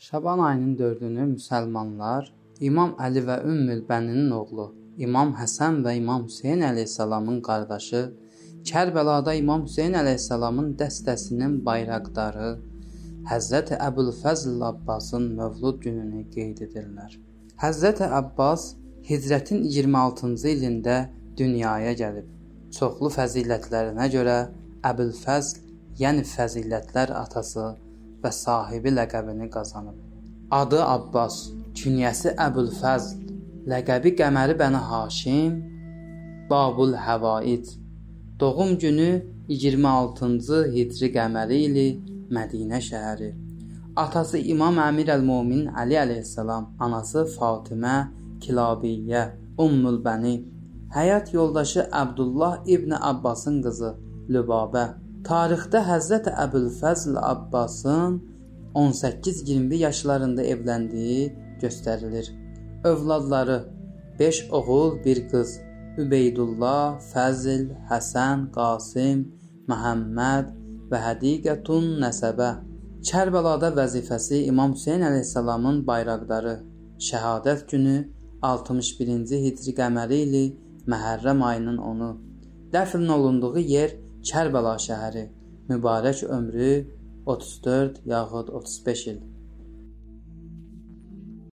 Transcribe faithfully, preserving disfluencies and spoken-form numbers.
Şaban ayının dördünü müsəlmanlar İmam Əli və Ümmül Bəninin oğlu İmam Həsən və İmam Hüseyn əleyhissalamın qardaşı, Kərbəlada İmam Hüseyn əleyhissalamın dəstəsinin bayraqdarı Həzrəti Əbülfəzl Abbasın mövlud gününü qeyd edirlər. Həzrəti Abbas Hicrətin iyirmi altıncı ilində dünyaya gəlib. Çoxlu fəzilətlərinə görə Əbülfəzl, yəni fəzilətlər atası və sahibi ləqəbini qazanıb. Adı Abbas, künyəsi Əbülfəzl, ləqəbi Qəməri Bəni Haşim, Babul Həvaid. Doğum günü iyirmi altıncı Hicri qəməri ili Mədinə şəhəri. Atası İmam Əmir əl-Mömin Əli əleyhissalam, anası Fatimə Kilabiyyə, Ümmül Bəni. Həyat yoldaşı Əbdullah İbn Abbasın qızı Lübabə. Tarixdə Həzrəti Əbülfəzl Abbasın on səkkiz iyirmi bir yaşlarında evləndiyi göstərilir. Övladları beş oğul, bir qız. Übeydullah, Fəzl, Həsən, Qasim, Məhəmməd və Hədiqətun Nəsəbə. Kərbəlada vəzifəsi İmam Hüseyn əleyhissalamın bayraqdarı. Şəhadət günü altmış birinci Hicri qəməri ili Məhərrəm ayının onu. Dəfn olunduğu yer Kərbəla şəhəri. Mübarək ömrü otuz dörd yaxud otuz beş il.